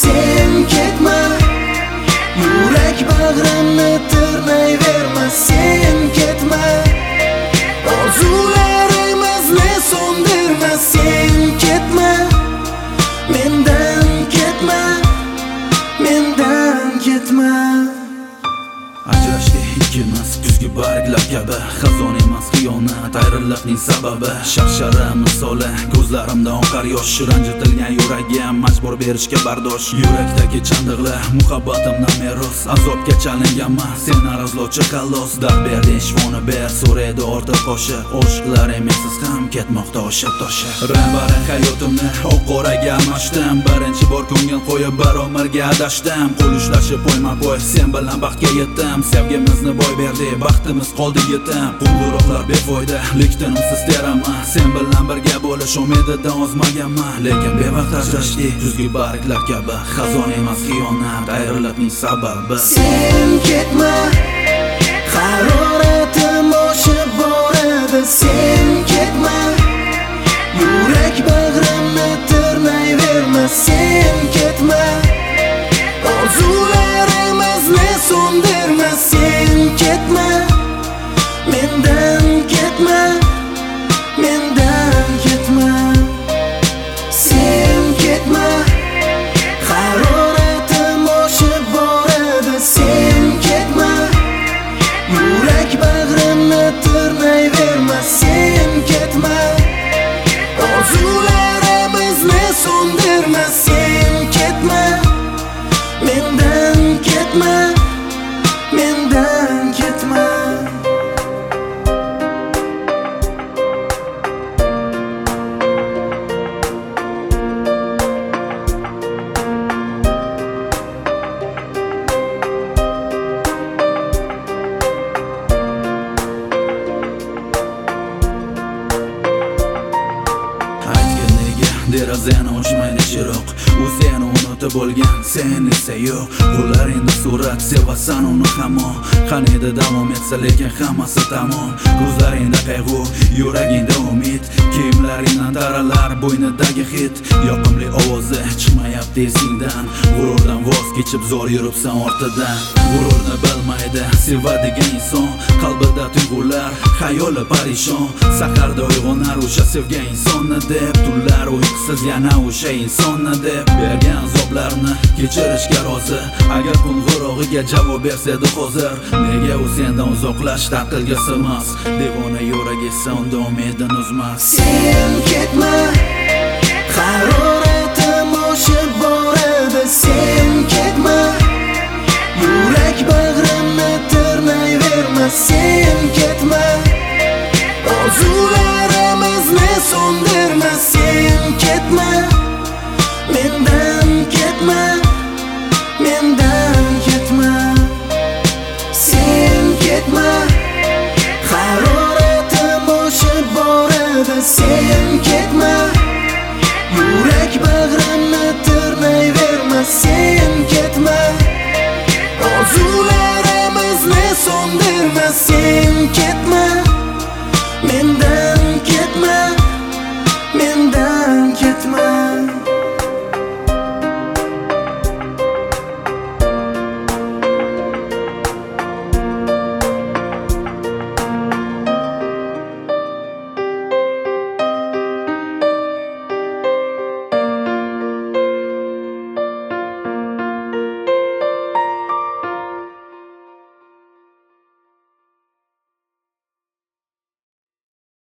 sen ketma. Yurak bag'rimni tirnayverma, sen ketma. Orzularimizni so'ndirma, sen ketma. Mendan ketma, mendan ketma. Ajrashga ikkimiz kuzgi barglar kabi, xazon emas xiyonat ayriliqning sababi. Sharshara misoli ko'zlarimda oqar yosh, ranjitilgan yuragim majbur berishga bardosh. Yurakdagi chandiqlar muhabbatimdan meros, azobga chalinganman sen arazlovchi xalos. Dard berding shifoni ber, so'raydi ortiq qo'shiq. Oshiqlar emissiz ham ketmoqda oshib toshib. Rang-barang hayotimni oq-qoraga almashdim, birinchi bor ko'ngil qo'yib baromirga adashdim. Qo'l ushlashib poyma-poy sen bilan baxtga yetdim. Sevgimizni boy berdi, baxtimiz qoldi yetim. Qo'ng'iroqlar befoyda, lek tinimsiz teraman. Sen bilan birga bo'lish umididan ozmaganman, lekin bevaqt ajrashdik kuzgi barglar kabi. Xazon emas xiyonat ayriliqning sababi. Sen ketma, haroratim oshib boradi. Sen ketma, yurak bag'rimni tirnayverma. Sen ketma, orzularimizni so'ndirma. Sen ketma, mendan ketma, mendan ketma. Sen ketma, haroratim oshib boradi. Sen ketma, yurak bag'rimni tirnayverma. Sen ketma, orzularimizni so'ndirma. Sen ketma, mendan ketma, mendan ketma. Derazani ochmaydi chiroq, u seni unutib bo'lgan, sen esa yo'q. Qo'llaringda surat, sevasan uni hamon. Qanida davom etsa lekin hammasi tamom. Ko'zlaringda qayg'u, yuragingda umid, kiyimlaringdan taralar bo'ynidagi hid. Yoqimli ovozi chiqmayapti esingdan, g'ururdan voz kechib zo'r yuribsan ortidan. G'ururni bilmaydi sevadigan inson, qalbida tuyg'ular, xayoli parishon. Saharda uyg'onar o'sha sevgan insonni deb, tunlar uyqusiz yana o'sha insonni deb. Bergan azoblarni kechirishga rozi, agar qo'ng'irog'iga javob bersa edi hozir. Nega u sendan uzoqlashdi aqlga sig'mas, devona yuragi esa unda umidini uzmas. Sen ketma,